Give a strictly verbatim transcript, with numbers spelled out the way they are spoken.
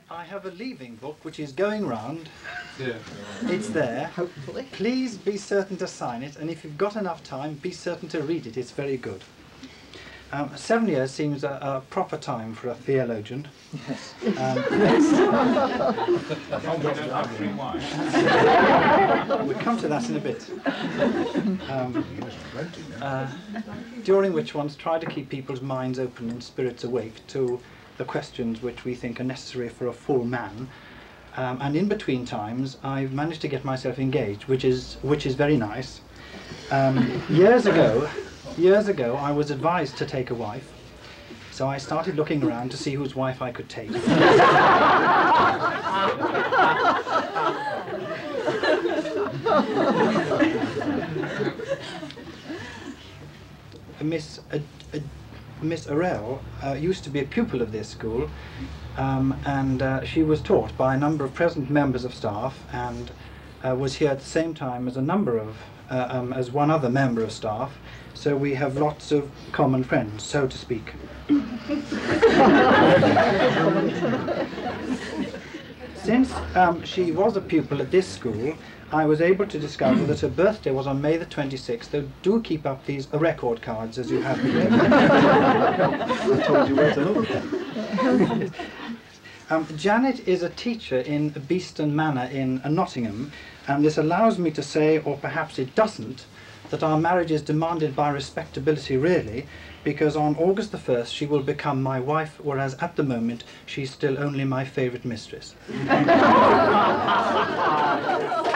I have a leaving book which is going round. Yeah. It's there. Hopefully. Please be certain to sign it, and if you've got enough time, be certain to read it. It's very good. Um, seven years seems a, a proper time for a theologian. Yes. Um, we'll come to that in a bit. Um, uh, during which ones try to keep people's minds open and spirits awake to the questions which we think are necessary for a full man. Um, and in between times, I've managed to get myself engaged, which is which is very nice. Um, years ago. Years ago, I was advised to take a wife, so I started looking around to see whose wife I could take. Miss uh, uh, Miss Arell uh, used to be a pupil of this school, um, and uh, she was taught by a number of present members of staff, and uh, was here at the same time as a number of uh, um, as one other member of staff. So we have lots of common friends, so to speak. Since um, she was a pupil at this school, I was able to discover that her birthday was on May the twenty-sixth, so do keep up these uh, record cards as you have been. I told you where to look. Um, Janet is a teacher in Beeston Manor in uh, Nottingham, and this allows me to say, or perhaps it doesn't, that our marriage is demanded by respectability really, because on August the first she will become my wife, whereas at the moment she's still only my favourite mistress.